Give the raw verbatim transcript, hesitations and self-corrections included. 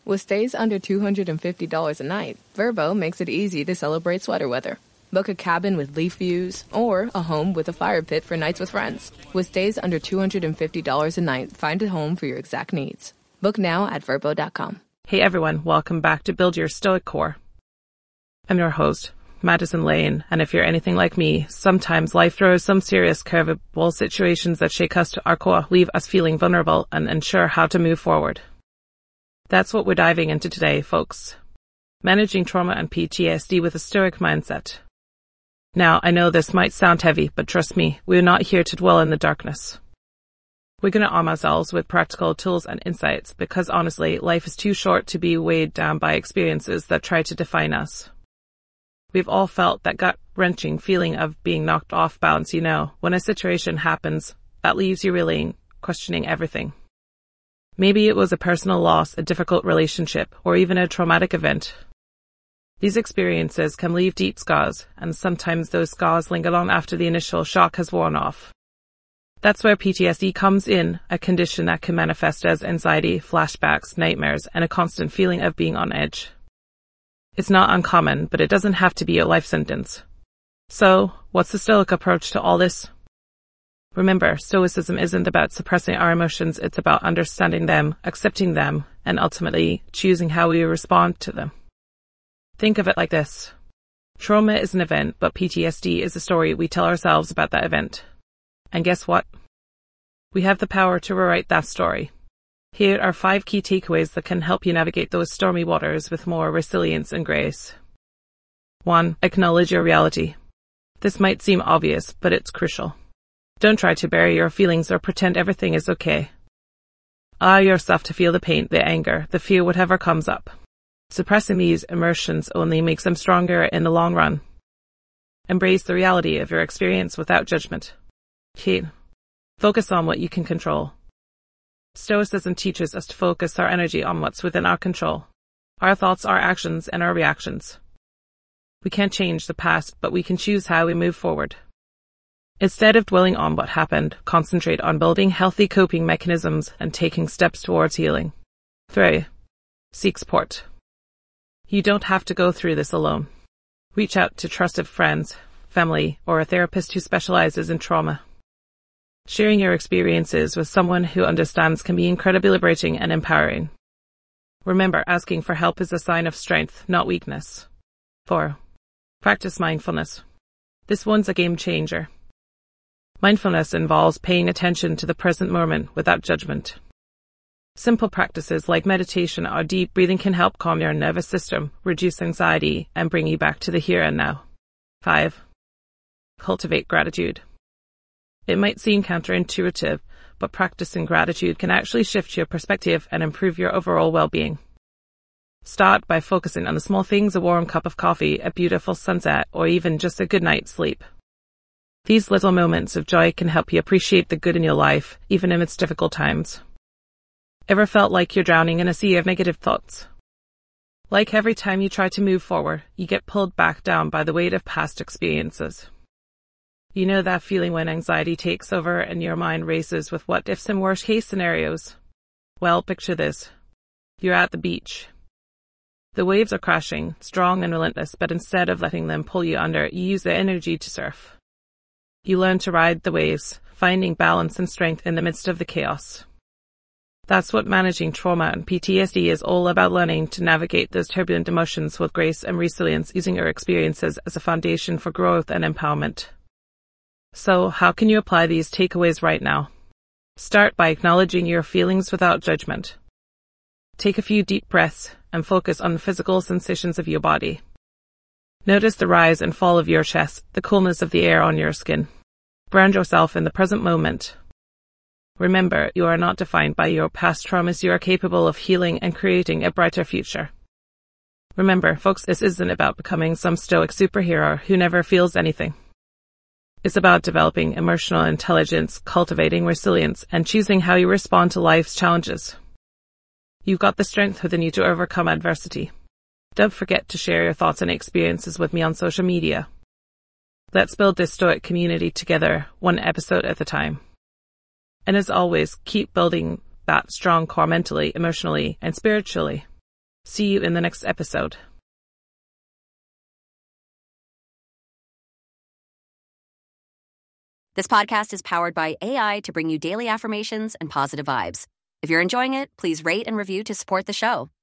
With stays under two hundred fifty dollars a night, Vrbo makes it easy to celebrate sweater weather. Book a cabin with leaf views or a home with a fire pit for nights with friends. With stays under two hundred fifty dollars a night, find a home for your exact needs. Book now at Vrbo dot com. Hey everyone, welcome back to Build Your Stoic Core. I'm your host, Madison Lane, and if you're anything like me, sometimes life throws some serious curveball situations that shake us to our core, leave us feeling vulnerable, and unsure how to move forward. That's what we're diving into today, folks. Managing trauma and P T S D with a stoic mindset. Now, I know this might sound heavy, but trust me, we're not here to dwell in the darkness. We're going to arm ourselves with practical tools and insights because honestly, life is too short to be weighed down by experiences that try to define us. We've all felt that gut-wrenching feeling of being knocked off balance, you know, when a situation happens that leaves you really questioning everything. Maybe it was a personal loss, a difficult relationship, or even a traumatic event. These experiences can leave deep scars, and sometimes those scars linger long after the initial shock has worn off. That's where P T S D comes in, a condition that can manifest as anxiety, flashbacks, nightmares, and a constant feeling of being on edge. It's not uncommon, but it doesn't have to be a life sentence. So, what's the Stoic approach to all this? Remember, Stoicism isn't about suppressing our emotions, it's about understanding them, accepting them, and ultimately choosing how we respond to them. Think of it like this. Trauma is an event, but P T S D is a story we tell ourselves about that event. And guess what? We have the power to rewrite that story. Here are five key takeaways that can help you navigate those stormy waters with more resilience and grace. One, acknowledge your reality. This might seem obvious, but it's crucial. Don't try to bury your feelings or pretend everything is okay. Allow yourself to feel the pain, the anger, the fear, whatever comes up. Suppressing these emotions only makes them stronger in the long run. Embrace the reality of your experience without judgment. Key. Focus on what you can control. Stoicism teaches us to focus our energy on what's within our control. Our thoughts, our actions, and our reactions. We can't change the past, but we can choose how we move forward. Instead of dwelling on what happened, concentrate on building healthy coping mechanisms and taking steps towards healing. Three. Seek support. You don't have to go through this alone. Reach out to trusted friends, family, or a therapist who specializes in trauma. Sharing your experiences with someone who understands can be incredibly liberating and empowering. Remember, asking for help is a sign of strength, not weakness. Four. Practice mindfulness. This one's a game changer. Mindfulness involves paying attention to the present moment without judgment. Simple practices like meditation or deep breathing can help calm your nervous system, reduce anxiety, and bring you back to the here and now. Five. Cultivate gratitude. It might seem counterintuitive, but practicing gratitude can actually shift your perspective and improve your overall well-being. Start by focusing on the small things: a warm cup of coffee, a beautiful sunset, or even just a good night's sleep. These little moments of joy can help you appreciate the good in your life, even amidst difficult times. Ever felt like you're drowning in a sea of negative thoughts? Like every time you try to move forward, you get pulled back down by the weight of past experiences. You know that feeling when anxiety takes over and your mind races with what ifs and worst case scenarios? Well, picture this. You're at the beach. The waves are crashing, strong and relentless, but instead of letting them pull you under, you use their energy to surf. You learn to ride the waves, finding balance and strength in the midst of the chaos. That's what managing trauma and P T S D is all about, learning to navigate those turbulent emotions with grace and resilience, using your experiences as a foundation for growth and empowerment. So, how can you apply these takeaways right now? Start by acknowledging your feelings without judgment. Take a few deep breaths and focus on the physical sensations of your body. Notice the rise and fall of your chest, the coolness of the air on your skin. Ground yourself in the present moment. Remember, you are not defined by your past traumas. You are capable of healing and creating a brighter future. Remember, folks, this isn't about becoming some stoic superhero who never feels anything. It's about developing emotional intelligence, cultivating resilience, and choosing how you respond to life's challenges. You've got the strength within you to overcome adversity. Don't forget to share your thoughts and experiences with me on social media. Let's build this stoic community together, one episode at a time. And as always, keep building that strong core mentally, emotionally, and spiritually. See you in the next episode. This podcast is powered by A I to bring you daily affirmations and positive vibes. If you're enjoying it, please rate and review to support the show.